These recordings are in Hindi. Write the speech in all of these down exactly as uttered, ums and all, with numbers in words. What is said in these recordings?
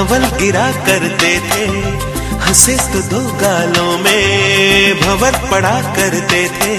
कंवल गिरा करते थे, हंसे तो दो गालों में भंवर पड़ा करते थे।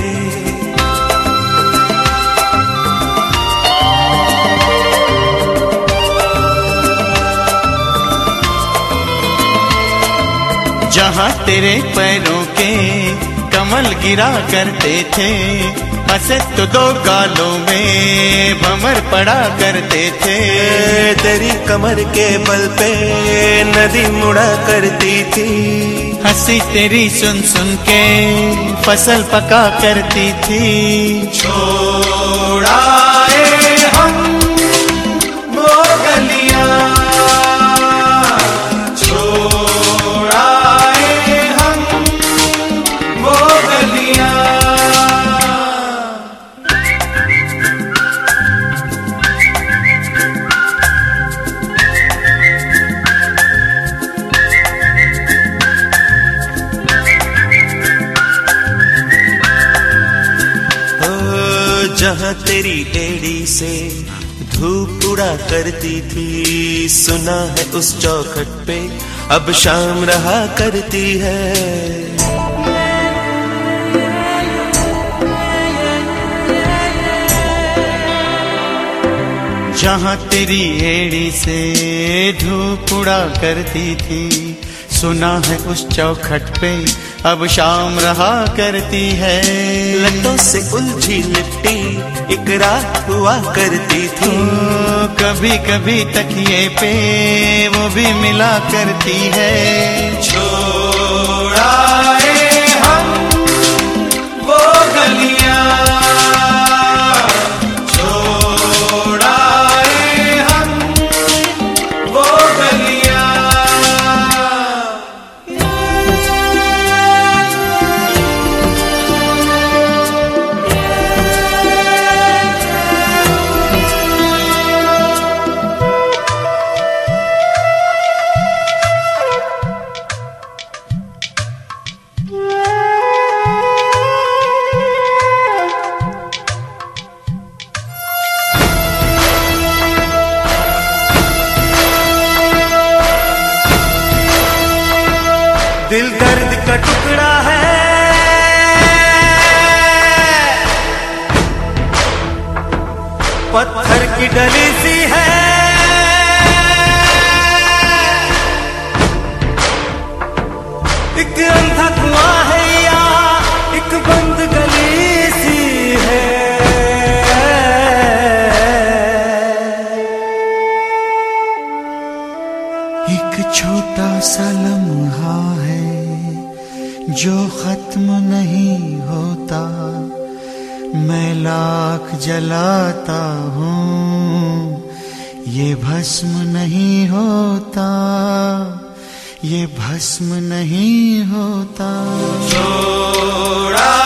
जहाँ तेरे पैरों के कमल गिरा करते थे, हंसे तो दो गालों में भंवर पड़ा करते थे। तेरी कमर के बल पे नदी मुड़ा करती थी, हंसी तेरी सुन सुन के फसल पका करती थी। छोड़ाए हम वो गलियां, छोड़ाए हम वो गलियां। जहाँ तेरी एड़ी से धूप उड़ा करती थी, सुना है उस चौखट पे अब शाम रहा करती है। जहाँ तेरी एड़ी से धूप उड़ा करती थी, सुना है उस चौखट पे अब शाम रहा करती है। लटों से उलझी लिपटी एक रात हुआ करती थी, कभी कभी तकिए पे वो भी मिला करती है। छोड़ाए हम वो गलियां, दिल दर्द का टुकड़ा है, पत्थर की डली सी है। एक अंधा कुआं है या एक बंद गली सी है। एक छोटा सा लम्हा है जो खत्म नहीं होता, मैं लाख जलाता हूँ ये भस्म नहीं होता, ये भस्म नहीं होता। छोड़ा